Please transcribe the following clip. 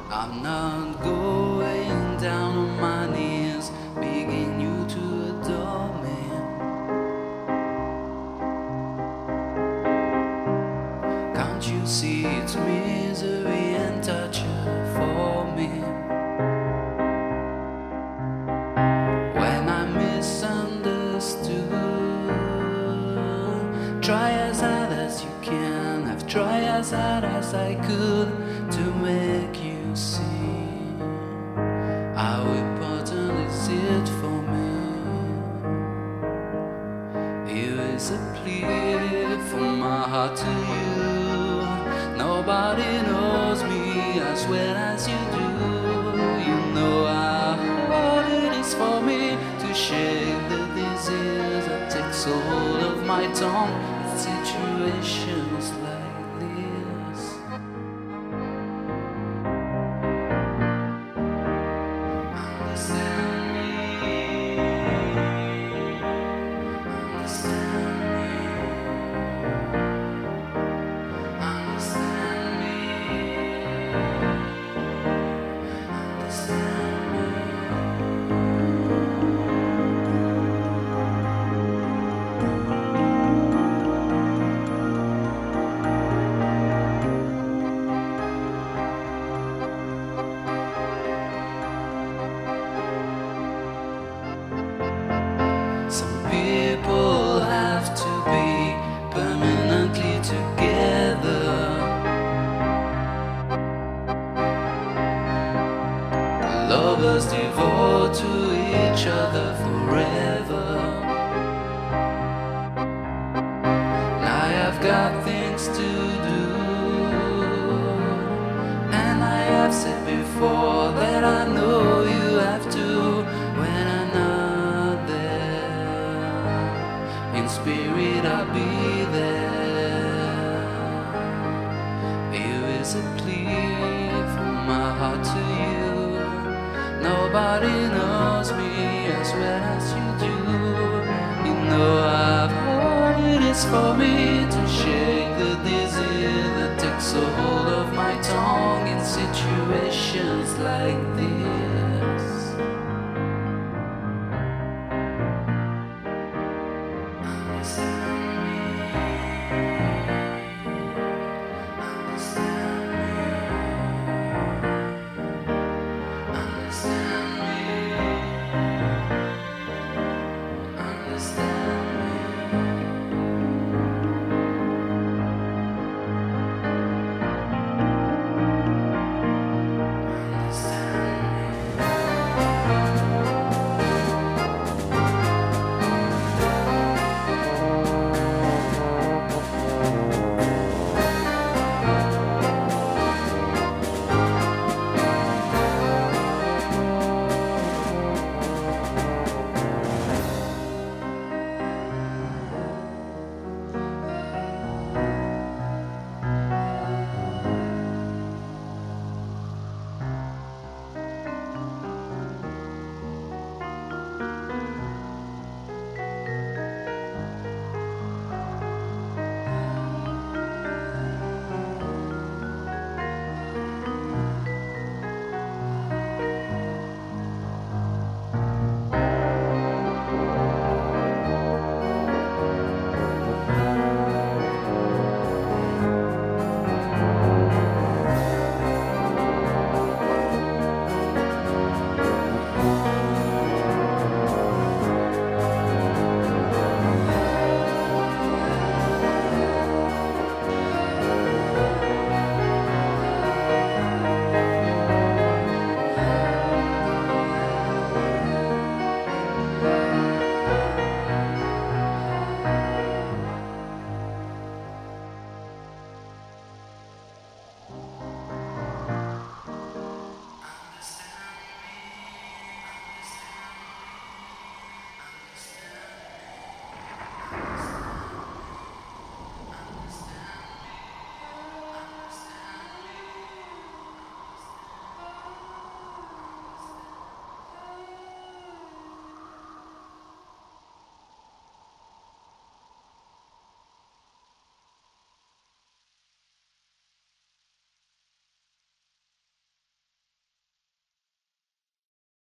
I'm not going down on my knees, begging you to adore me. Can't you see it's misery and torture for me? When I misunderstood, try as hard as you can. I've tried as hard as I could to make you see how important is it for me. Here is a plea from my heart to you. Nobody knows me as well as you do. You know how hard it is for me to shake the disease that takes hold of my tongue in situations like this. Understand me, understand me, understand me, understand Some people have to be permanently together. Lovers devote to each other forever. Now I've got things to do, and I have said before that I know you have to when I'm not there. In spirit I'll be there. Here is a plea from my heart to you. Nobody knows me as well as you do. You know how hard it is for me to shake the disease that takes a hold of my tongue in situations like this.